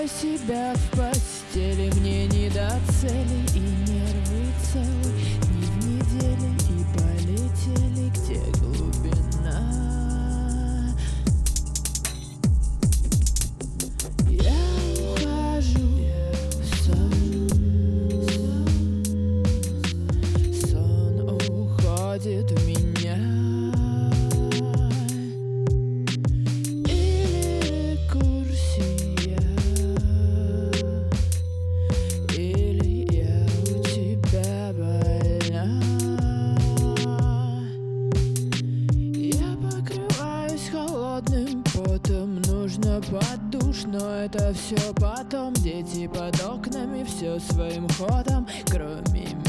Чувствую себя в постели, мне не до цели, и нервы целы дни в неделе, и полетели, где глубина. Я ухожу в сон, сон уходит в меня. Или рекурсия, или я у тебя больна. Я покрываюсь холодным потом, нужно под душ, но это все потом. Дети под окнами, все своим ходом, кроме меня.